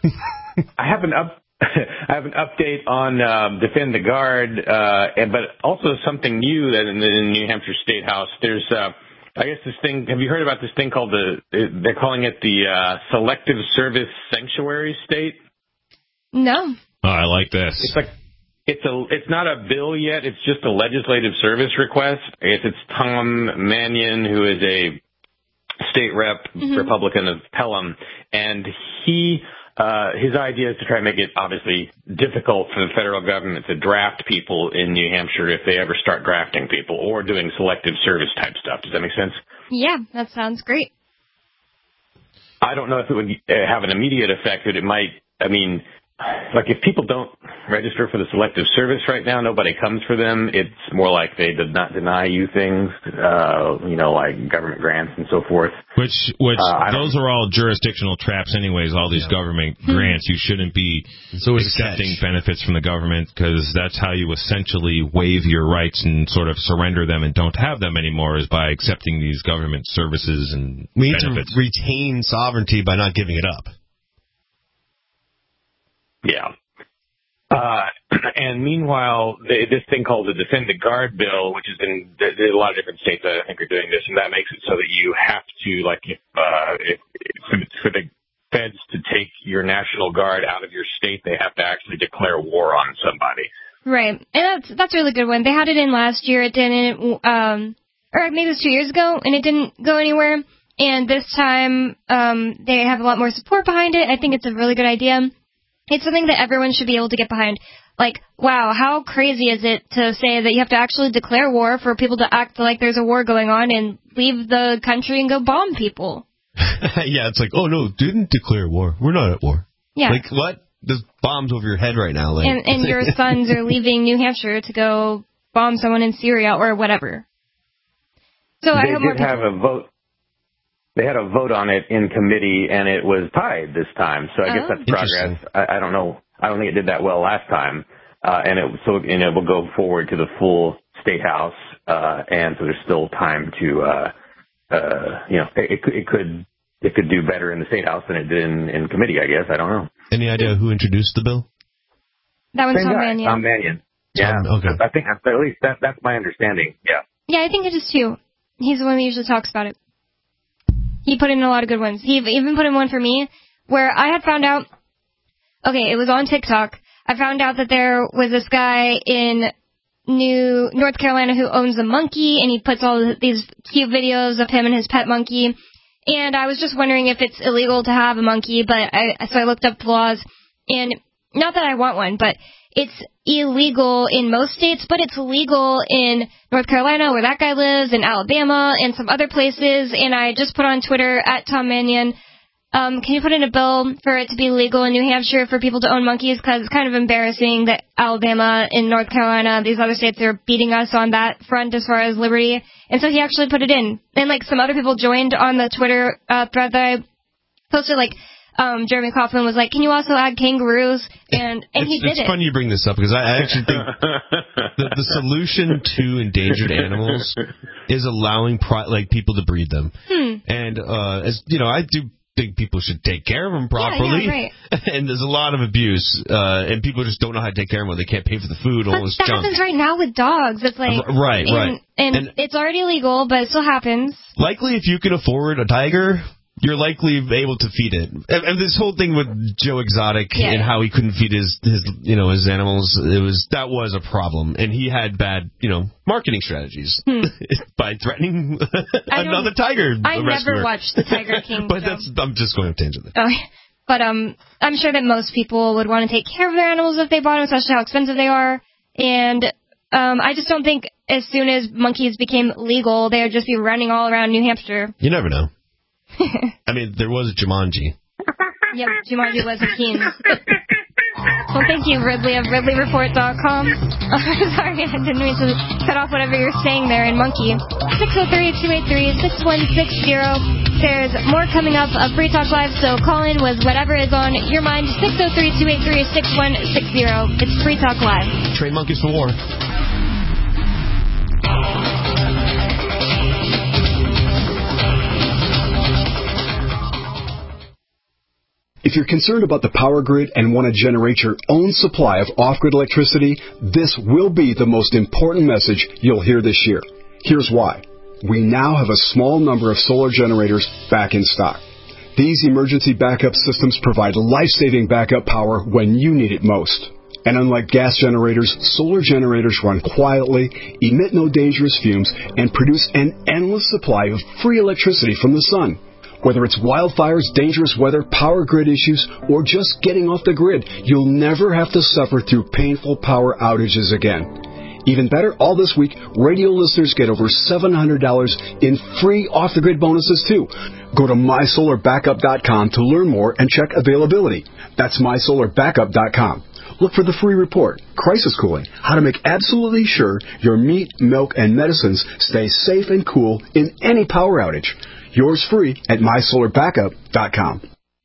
I have an update on Defend the Guard, but also something new that in the New Hampshire State House. There's, I guess this thing. Have you heard about this thing called they're calling it the Selective Service Sanctuary State? No. Oh, I like this. It's like. It's not a bill yet. It's just a legislative service request. It's Tom Mannion, who is a state rep, Republican of Pelham, and his idea is to try to make it obviously difficult for the federal government to draft people in New Hampshire if they ever start drafting people or doing selective service type stuff. Does that make sense? Yeah, that sounds great. I don't know if it would have an immediate effect, but it might. I mean, like if people don't register for the selective service right now, nobody comes for them. It's more like they did not deny you things, like government grants and so forth. Which those are all jurisdictional traps anyways, all these government grants. You shouldn't be accepting benefits from the government, because that's how you essentially waive your rights and sort of surrender them and don't have them anymore, is by accepting these government services and we need benefits. to retain sovereignty by not giving it up. Yeah. And meanwhile, this thing called the Defend the Guard bill, which has been, there's a lot of different states that I think are doing this, and that makes it so that you have to, like, if for the feds to take your National Guard out of your state, they have to actually declare war on somebody. Right. And that's a really good one. They had it in last year. It didn't, or maybe it was 2 years ago, and it didn't go anywhere. And this time, they have a lot more support behind it. I think it's a really good idea. It's something that everyone should be able to get behind. Like, wow, how crazy is it to say that you have to actually declare war for people to act like there's a war going on and leave the country and go bomb people? Yeah, it's like, oh, no, didn't declare war. We're not at war. Yeah. Like, what? There's bombs over your head right now. Like. And your sons are leaving New Hampshire to go bomb someone in Syria or whatever. So I hope more people have a vote. They had a vote on it in committee, and it was tied this time. So I guess that's progress. I don't know. I don't think it did that well last time. And it will go forward to the full state house. And so there's still time to it could do better in the State House than it did in committee, I guess. I don't know. Any idea who introduced the bill? That was Tom Mannion. Tom Mannion. Yeah. Okay. I think at least that's my understanding. Yeah. Yeah, I think it is too. He's the one that usually talks about it. He put in a lot of good ones. He even put in one for me where I had found out, okay, it was on TikTok. I found out that there was this guy in North Carolina who owns a monkey, and he puts all these cute videos of him and his pet monkey. And I was just wondering if it's illegal to have a monkey, but so I looked up the laws, and not that I want one, but it's illegal in most states, but it's legal in North Carolina, where that guy lives, in Alabama, and some other places. And I just put on Twitter, @TomMannion, can you put in a bill for it to be legal in New Hampshire for people to own monkeys? Because it's kind of embarrassing that Alabama and North Carolina, these other states, are beating us on that front as far as liberty. And so he actually put it in. And, some other people joined on the Twitter thread that I posted, Jeremy Kaufman was like, can you also add kangaroos? And he did it. It's funny you bring this up, because I actually think the solution to endangered animals is allowing people to breed them. And, as you know, I do think people should take care of them properly. Yeah, right. And there's a lot of abuse, and people just don't know how to take care of them. They can't pay for the food, all this that junk. happens right now with dogs. It's Right. And it's already illegal, but it still happens. Likely, if you can afford a tiger, you're likely able to feed it. And this whole thing with Joe Exotic and how he couldn't feed his animals, that was a problem. And he had bad, marketing strategies by threatening another tiger. I never watched the Tiger King. But I'm just going on a tangent there. Okay. But I'm sure that most people would want to take care of their animals if they bought them, especially how expensive they are. And I just don't think as soon as monkeys became legal, they would just be running all around New Hampshire. You never know. I mean, there was Jumanji. Yep, Jumanji was a teen. Well, thank you, Ridley of RidleyReport.com. Sorry, I didn't mean to cut off whatever you're saying there in monkey. 603-283-6160. There's more coming up of Free Talk Live, so call in with whatever is on your mind. 603-283-6160. It's Free Talk Live. Train monkeys for war. If you're concerned about the power grid and want to generate your own supply of off-grid electricity, this will be the most important message you'll hear this year. Here's why. We now have a small number of solar generators back in stock. These emergency backup systems provide life-saving backup power when you need it most. And unlike gas generators, solar generators run quietly, emit no dangerous fumes, and produce an endless supply of free electricity from the sun. Whether it's wildfires, dangerous weather, power grid issues, or just getting off the grid, you'll never have to suffer through painful power outages again. Even better, all this week, radio listeners get over $700 in free off-the-grid bonuses, too. Go to MySolarBackup.com to learn more and check availability. That's MySolarBackup.com. Look for the free report, Crisis Cooling, how to make absolutely sure your meat, milk, and medicines stay safe and cool in any power outage. Yours free at MySolarBackup.com.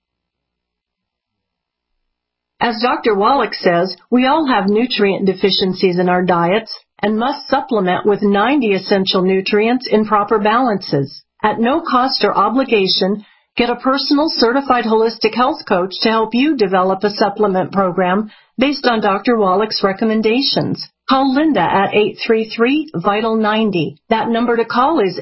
As Dr. Wallach says, we all have nutrient deficiencies in our diets and must supplement with 90 essential nutrients in proper balances. At no cost or obligation, get a personal certified holistic health coach to help you develop a supplement program based on Dr. Wallach's recommendations. Call Linda at 833-VITAL-90. That number to call is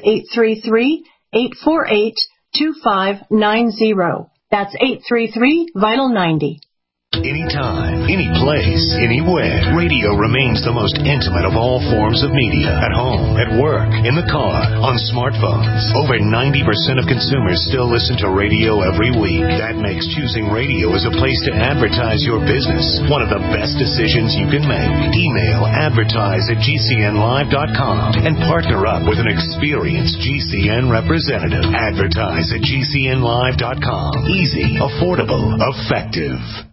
833-848-2590. That's 833-VITAL-90. Anytime, any place, anywhere. Radio remains the most intimate of all forms of media. At home, at work, in the car, on smartphones. Over 90% of consumers still listen to radio every week. That makes choosing radio as a place to advertise your business one of the best decisions you can make. Email advertise@gcnlive.com and partner up with an experienced GCN representative. Advertise@gcnlive.com. Easy, affordable, effective.